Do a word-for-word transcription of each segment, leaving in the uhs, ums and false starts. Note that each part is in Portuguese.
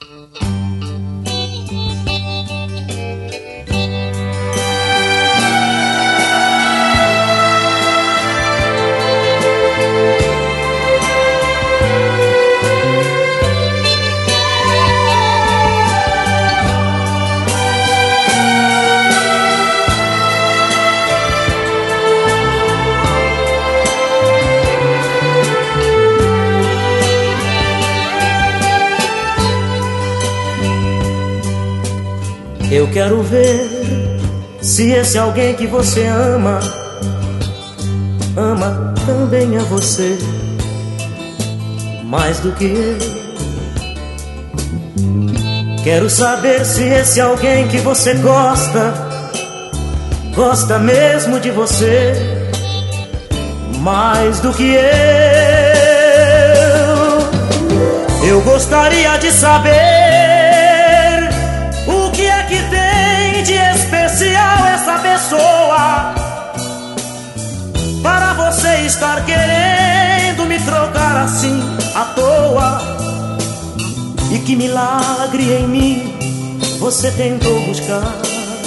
Eu quero ver se esse alguém que você ama ama também a você mais do que eu. Quero saber se esse alguém que você gosta gosta mesmo de você mais do que eu. Eu gostaria de saber essa pessoa para você estar querendo me trocar assim à toa. E que milagre em mim você tentou buscar.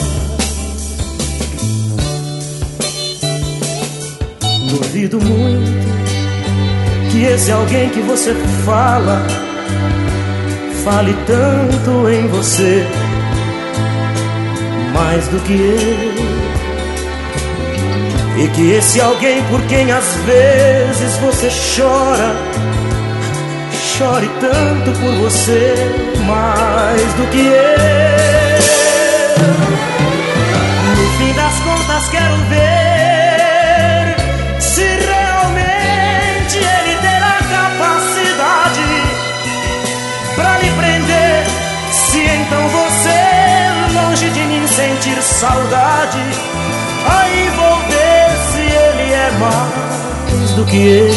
Duvido muito que esse alguém que você fala fale tanto em você mais do que eu. E que esse alguém por quem às vezes você chora chore tanto por você mais do que eu. No fim das contas quero ver se realmente ele terá capacidade pra lhe prender. Se então você longe de mim sentir saudade, aí vou ver se ele é mais do que eu.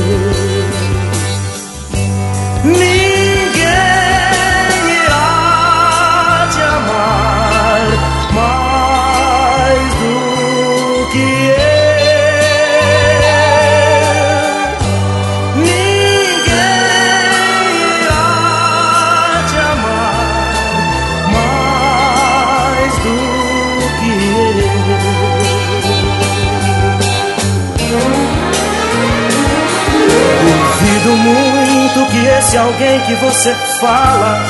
Ninguém irá te amar mais do que eu. Ninguém irá te amar mais do que eu. Duvido muito que esse alguém que você fala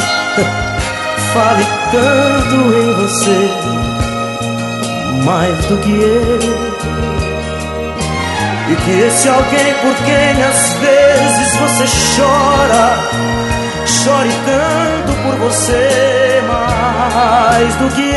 fale tanto em você mais do que eu. E que esse alguém por quem às vezes você chora chore tanto por você mais do que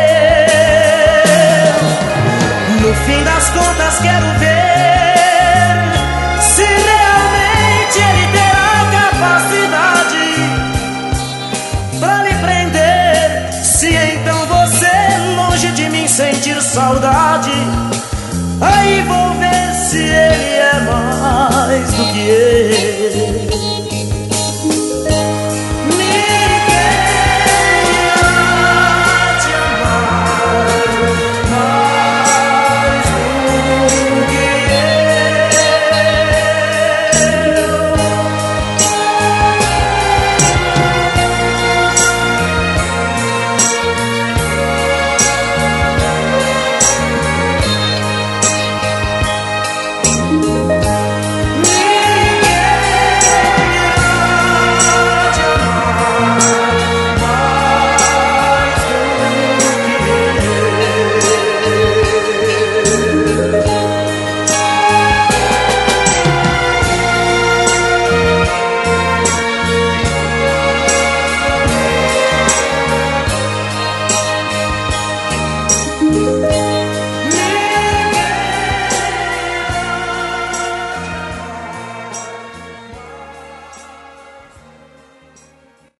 eu. No fim das contas quero ver se realmente ele terá capacidade pra lhe prender. Se então você longe de mim sentir saudade, aí vou ver se ele é mais do que eu.